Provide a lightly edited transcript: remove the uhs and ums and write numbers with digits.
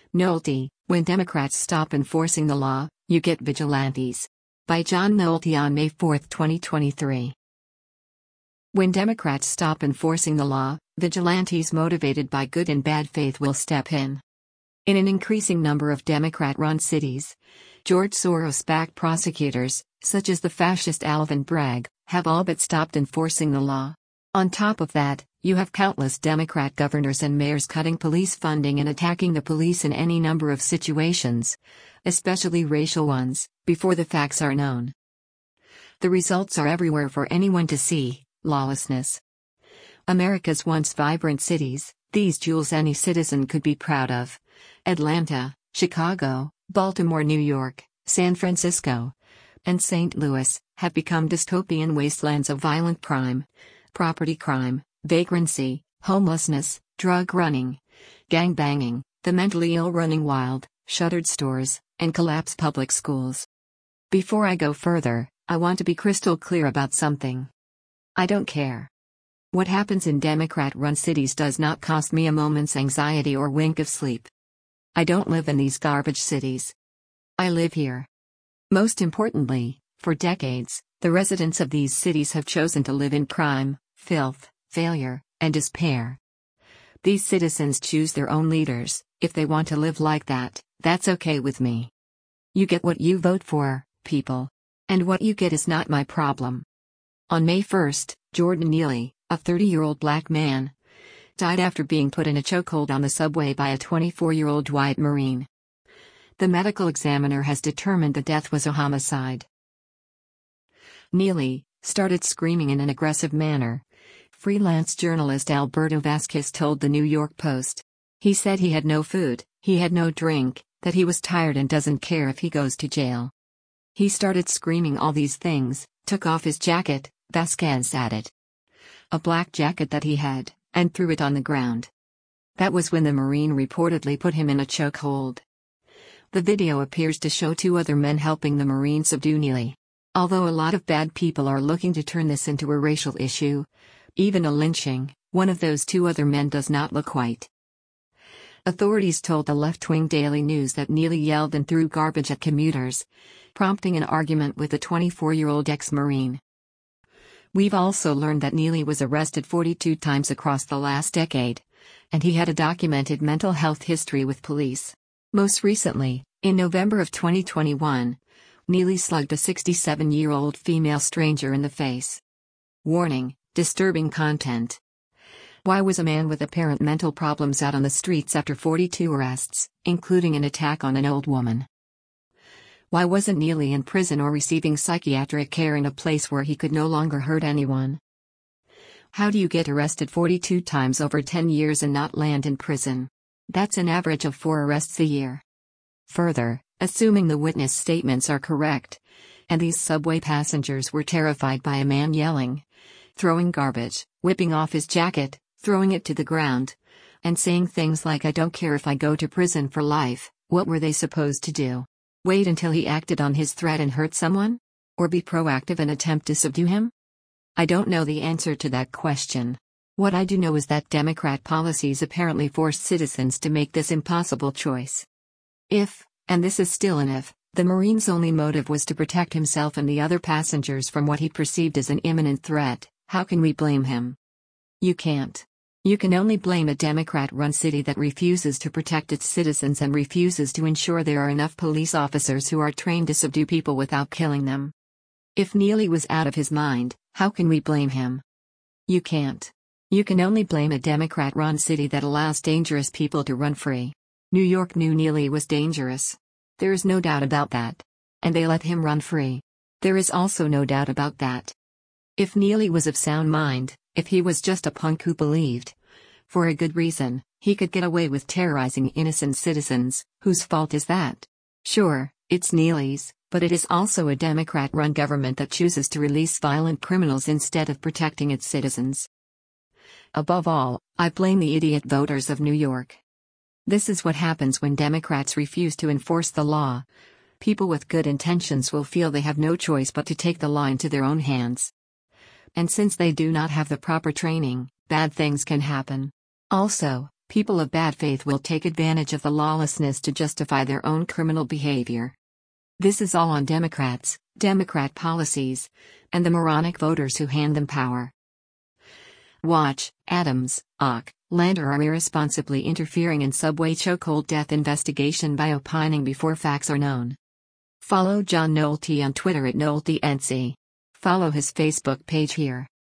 Nolte: When Democrats stop enforcing the law, you get vigilantes. By John Nolte on May 4, 2023. When Democrats stop enforcing the law, vigilantes motivated by good and bad faith will step in. In an increasing number of Democrat-run cities, George Soros-backed prosecutors, such as the fascist Alvin Bragg, have all but stopped enforcing the law. On top of that, you have countless Democrat governors and mayors cutting police funding and attacking the police in any number of situations, especially racial ones, before the facts are known. The results are everywhere for anyone to see: lawlessness. America's once vibrant cities, these jewels any citizen could be proud of: Atlanta, Chicago, Baltimore, New York, San Francisco, and St. Louis, have become dystopian wastelands of violent crime, property crime, vagrancy, homelessness, drug running, gangbanging, the mentally ill running wild, shuttered stores, and collapsed public schools. Before I go further, I want to be crystal clear about something. I don't care. What happens in Democrat-run cities does not cost me a moment's anxiety or wink of sleep. I don't live in these garbage cities. I live here. Most importantly, for decades, the residents of these cities have chosen to live in crime, filth, failure, and despair. These citizens choose their own leaders. If they want to live like that, that's okay with me. You get what you vote for, people. And what you get is not my problem. On May 1st, Jordan Neely, a 30-year-old black man, died after being put in a chokehold on the subway by a 24-year-old white Marine. The medical examiner has determined the death was a homicide. Neely started screaming in an aggressive manner, freelance journalist Alberto Vasquez told the New York Post. He said he had no food, he had no drink, that he was tired and doesn't care if he goes to jail. He started screaming all these things, took off his jacket, Vasquez added. A black jacket that he had, and threw it on the ground. That was when the Marine reportedly put him in a chokehold. The video appears to show two other men helping the Marine subdue Neely. Although a lot of bad people are looking to turn this into a racial issue, even a lynching, one of those two other men does not look white. Authorities told the left-wing Daily News that Neely yelled and threw garbage at commuters, prompting an argument with the 24-year-old ex-Marine. We've also learned that Neely was arrested 42 times across the last decade, and he had a documented mental health history with police. Most recently, in November of 2021, Neely slugged a 67-year-old female stranger in the face. Warning: disturbing content. Why was a man with apparent mental problems out on the streets after 42 arrests, including an attack on an old woman? Why wasn't Neely in prison or receiving psychiatric care in a place where he could no longer hurt anyone? How do you get arrested 42 times over 10 years and not land in prison? That's an average of 4 arrests a year. Further, assuming the witness statements are correct, and these subway passengers were terrified by a man yelling, throwing garbage, whipping off his jacket, throwing it to the ground, and saying things like "I don't care if I go to prison for life," what were they supposed to do? Wait until he acted on his threat and hurt someone? Or be proactive and attempt to subdue him? I don't know the answer to that question. What I do know is that Democrat policies apparently forced citizens to make this impossible choice. If, and this is still an if, the Marine's only motive was to protect himself and the other passengers from what he perceived as an imminent threat, how can we blame him? You can't. You can only blame a Democrat-run city that refuses to protect its citizens and refuses to ensure there are enough police officers who are trained to subdue people without killing them. If Neely was out of his mind, how can we blame him? You can't. You can only blame a Democrat-run city that allows dangerous people to run free. New York knew Neely was dangerous. There is no doubt about that. And they let him run free. There is also no doubt about that. If Neely was of sound mind, if he was just a punk who believed, for a good reason, he could get away with terrorizing innocent citizens, whose fault is that? Sure, it's Neely's, but it is also a Democrat-run government that chooses to release violent criminals instead of protecting its citizens. Above all, I blame the idiot voters of New York. This is what happens when Democrats refuse to enforce the law. People with good intentions will feel they have no choice but to take the law into their own hands. And since they do not have the proper training, bad things can happen. Also, People of bad faith will take advantage of the lawlessness to justify their own criminal behavior. This is all on Democrats, Democrat policies, and the moronic voters who hand them power. Watch, Adams, Ock, Lander are irresponsibly interfering in subway chokehold death investigation by opining before facts are known. Follow John Nolte on Twitter at NolteNC. Follow his Facebook page here.